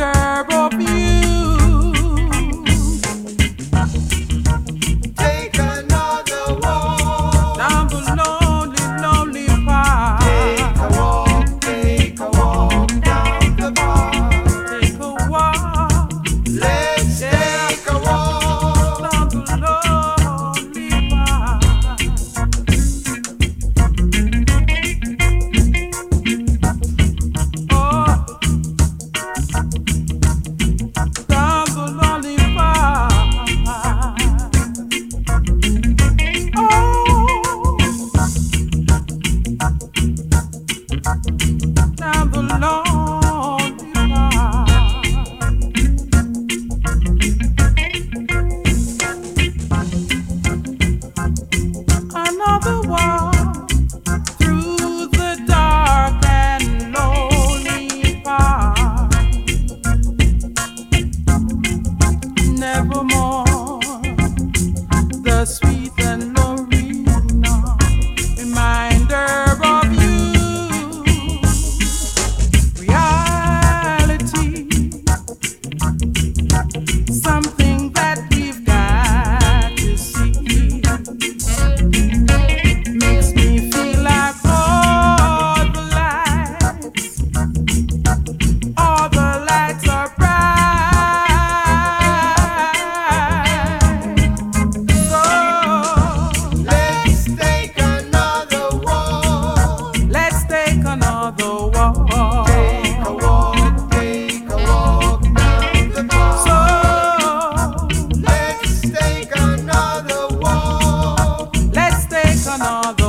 of you. Take another walk Down the lonely, lonely path. Take a walk down the path. Take a walk. Let's take a walk Down the lonely path. Oh, down the lonely path. Oh, down the lonely path. Another walk through the dark and lonely path. Nevermore the sweet and Lorena reminder of you. Reality, something that we've got to see. Makes me feel like all the lights are bright. So Let's take another walk. let's take another walk. Take a walk down the path. So Let's take another walk. let's take another